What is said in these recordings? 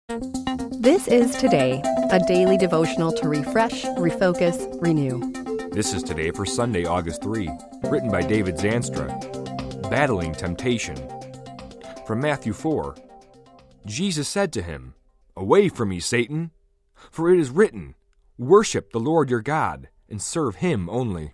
This is Today, a daily devotional to refresh, refocus, renew. This is Today for Sunday, August 3, written by David Zanstra. Battling Temptation. From Matthew 4. Jesus said to him, "Away from me, Satan, for it is written, Worship the Lord your God, and serve him only."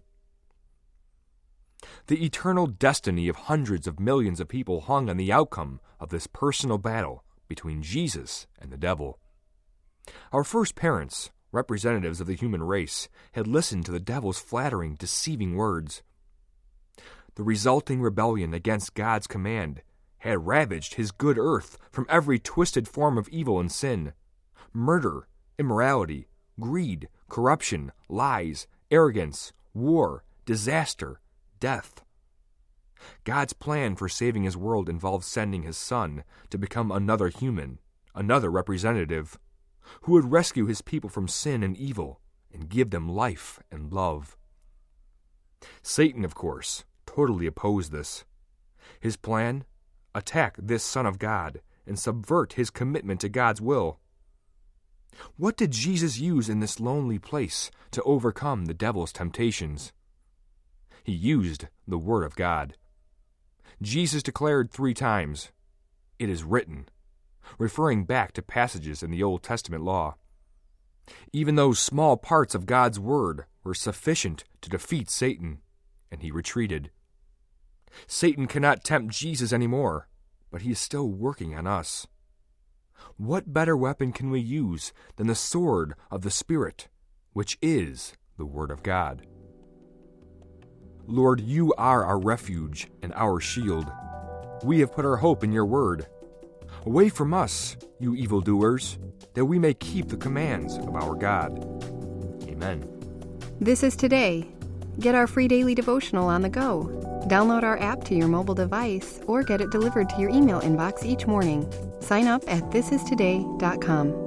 The eternal destiny of hundreds of millions of people hung on the outcome of this personal battle between Jesus and the devil. Our first parents, representatives of the human race, had listened to the devil's flattering, deceiving words. The resulting rebellion against God's command had ravaged his good earth from every twisted form of evil and sin. Murder, immorality, greed, corruption, lies, arrogance, war, disaster, death. God's plan for saving his world involved sending his Son to become another human, another representative, who would rescue his people from sin and evil and give them life and love. Satan, of course, totally opposed this. His plan? Attack this Son of God and subvert his commitment to God's will. What did Jesus use in this lonely place to overcome the devil's temptations? He used the Word of God. Jesus declared 3 times, "It is written," referring back to passages in the Old Testament law. Even those small parts of God's Word were sufficient to defeat Satan, and he retreated. Satan cannot tempt Jesus anymore, but he is still working on us. What better weapon can we use than the sword of the Spirit, which is the Word of God? Lord, you are our refuge and our shield. We have put our hope in your word. Away from us, you evildoers, that we may keep the commands of our God. Amen. This is Today. Get our free daily devotional on the go. Download our app to your mobile device or get it delivered to your email inbox each morning. Sign up at thisistoday.com.